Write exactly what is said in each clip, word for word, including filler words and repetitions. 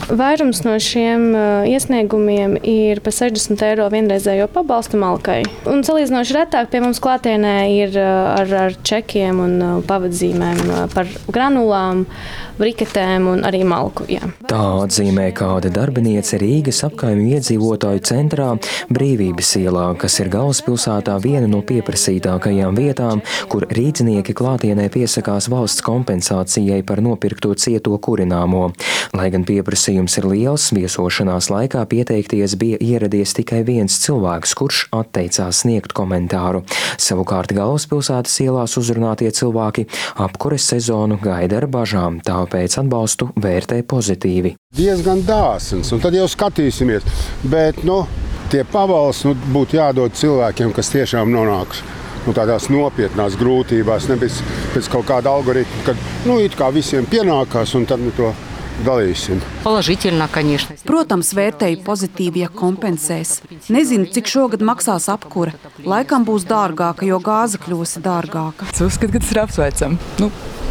Vairums no šiem iesniegumiem ir par sešdesmit eiro vienreizējo pabalstu malkai. Un salīdzinoši retāk pie mums klātienē ir ar, ar čekiem un pavadzīmēm par granulām, briketēm un arī malku. Jā. Tā atzīmē kāda darbiniece Rīgas apkaimju iedzīvotāju centrā Brīvības ielā, kas ir galvaspilsētā viena no pieprasītākajām vietām, kur rīdznieki klātienē piesakās valsts kompensācijai par nopirkto cieto kurināmo. Lai gan pieprasījums ir liels, viesošanās laikā pieteikties bija ieradies tikai viens cilvēks, kurš atteicās sniegt komentāru. Savukārt galvaspilsētas ielās uzrunātie cilvēki apkures sezonu gaida ar bažām, tāpēc atbalstu vērtē pozitīvi. Diezgan dāsns, un tad jau skatīsimies, bet nu, tie pabalsti nu, būtu jādod cilvēkiem, kas tiešām nonāks nu, tādās nopietnās grūtībās, nevis pēc kaut kāda algoritma, kad nu, it kā visiem pienākās, un tad nu, to dalīsim. Protams, vērtēju pozitīvi, ja kompensēs. Nezinu, cik šogad maksās apkure. Laikam būs dārgāka, jo gāze kļūsi dārgāka. Es uzskatu, ka tas ir apsveicami. Nu,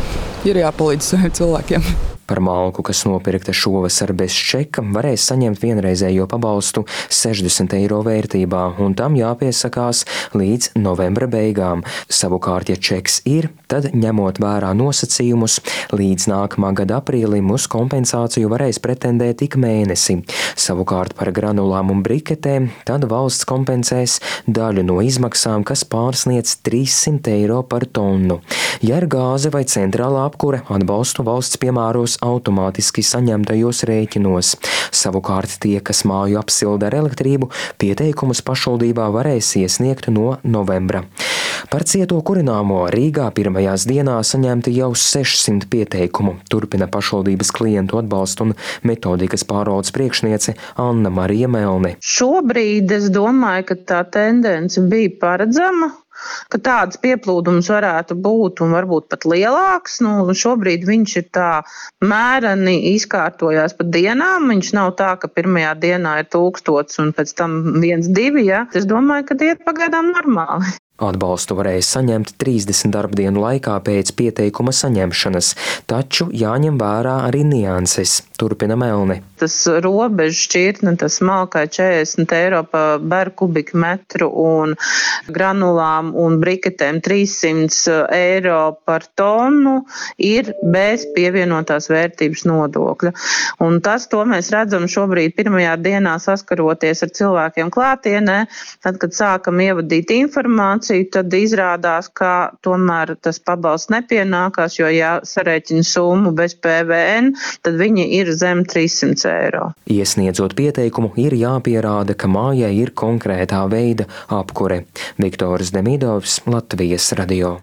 ir jāpalīdz saviem cilvēkiem. Par malku, kas nopirkta šovasar bez čeka, varēs saņemt vienreizējo pabalstu sešdesmit eiro vērtībā, un tam jāpiesakās līdz novembra beigām. Savukārt, ja čeks ir, tad, ņemot vērā nosacījumus, līdz nākamā gada aprīlim uz kompensāciju varēs pretendēt ik mēnesi. Savukārt par granulām un briketēm, tad valsts kompensēs daļu no izmaksām, kas pārsniedz trīssimt eiro par tonu. Ja ir gāze vai centrālā apkure, atbalstu valsts piemēros automātiski saņemtajos rēķinos. Savukārt tie, kas māju apsilda ar elektrību, pieteikumus pašvaldībā varēs iesniegt no novembra. Par cieto kurināmo Rīgā pirmajās dienās saņemti jau sešsimt pieteikumu, turpina pašvaldības klientu atbalstu un metodikas pārvaldes priekšniece Anna Marija Melne. Šobrīd es domāju, ka tā tendence bija paredzama, ka tāds pieplūdums varētu būt un varbūt pat lielāks. Nu, šobrīd viņš ir tā mēreni izkārtojās pa dienām. Viņš nav tā, ka pirmajā dienā ir tūkstots un pēc tam viens, divi. Ja? Es domāju, ka tie ir pagaidām normāli. Atbalstu varēja saņemt trīsdesmit darbdienu laikā pēc pieteikuma saņemšanas, taču jāņem vērā arī nianses, turpina Melne. Tas robežu šķirtne, tas malkai četrdesmit eiro pa beru kubikmetru un granulām un briketēm trīssimt eiro par tonu ir bez pievienotās vērtības nodokļa. Un tas, to mēs redzam šobrīd pirmajā dienā saskaroties ar cilvēkiem klātienē, tad, kad sākam ievadīt informāciju, tad izrādās, ka tomēr tas pabalsts nepienākās, jo ja sarēķina summu bez P V N, tad viņi ir zem trīssimt eiro. Iesniedzot pieteikumu, ir jāpierāda, ka mājai ir konkrētā veida apkure. Viktors Demidovs, Latvijas radio.